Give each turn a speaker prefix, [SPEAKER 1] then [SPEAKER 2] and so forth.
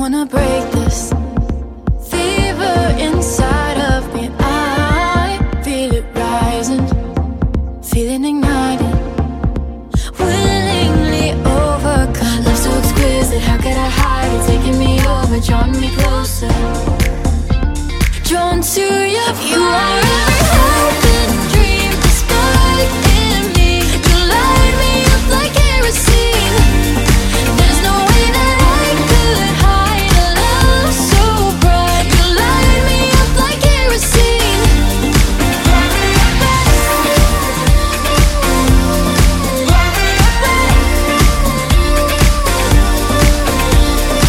[SPEAKER 1] wanna break this fever inside of me. I feel it rising, feeling ignited, willingly overcome. Love so exquisite, how could I hide it? Taking me over, drawing me closer, drawn to your. You are